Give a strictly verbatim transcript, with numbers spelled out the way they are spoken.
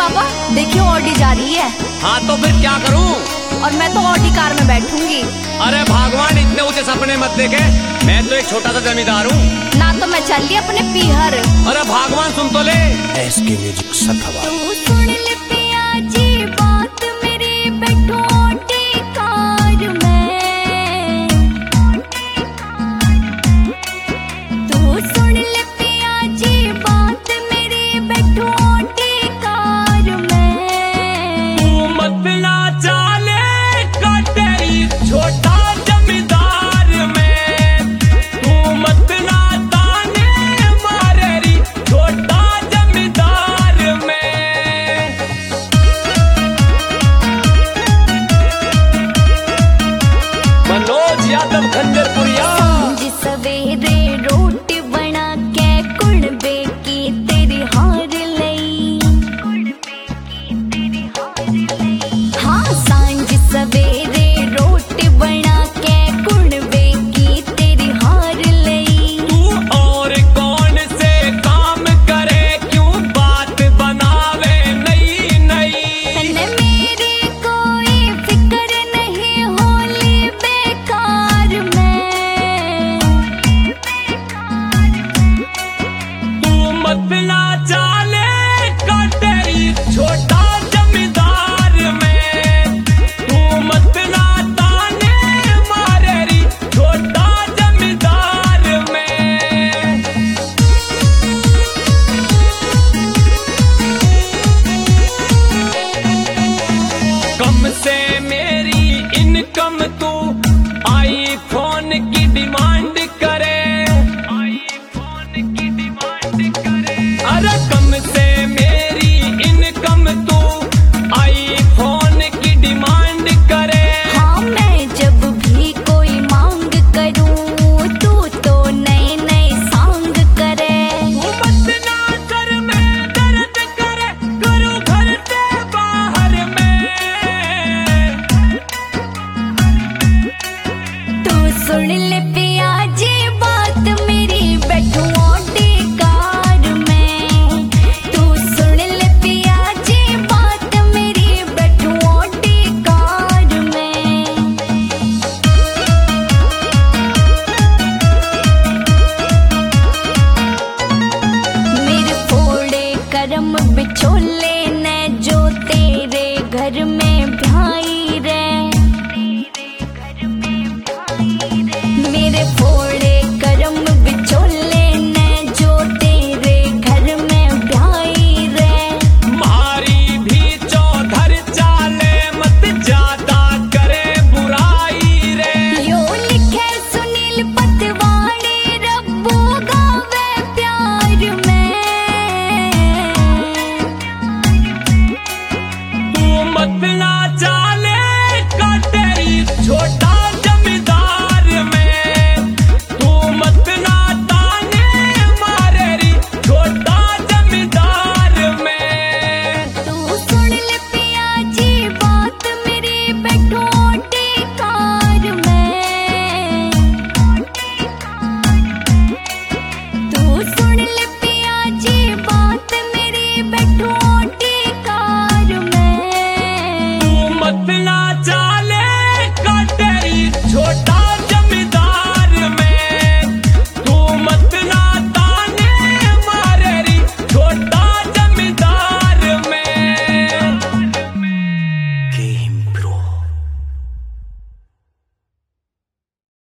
पापा देखिए ऑडी जा रही है। हाँ तो फिर क्या करूँ? और मैं तो ऑडी कार में बैठूंगी। अरे भगवान इतने ऊंचे सपने मत देखे, मैं तो एक छोटा सा जमींदार हूँ ना। तो मैं चल ली अपने पीहर। अरे भगवान सुन तो ले। एसके म्यूजिक सखावा। तू सुन ले पिया जी बात मेरी, बैठो ऑडी कार में। तू सुन ले पिया जी बात मेरी, बैठो ऑडी कार में। तू मत ना चाले कटेरी छोटा जमींदार में, तू मत ना ताने मारेरी छोटा जमींदार में। मनोज यादव खंजरपुरिया। सांझ सवेरे रोटी बना के कुड़बे की तेरी हार लई। हाँ सांझ सवेरे रोटी बना के कुड़बे की तेरी हार लई। तू और कौन से काम करे, क्यों बात बनावे नई नई। न मेरी कोई फिक्र नहीं होली बेकार में। तू मत ना चाले कटेरी छोटा जमींदार में, तू मत ना ताने मारेरी छोटा जमींदार में। कम से मेरी इनकम तू आईफोन की डिमांड करे, आईफोन की डिमांड करे। अरे कम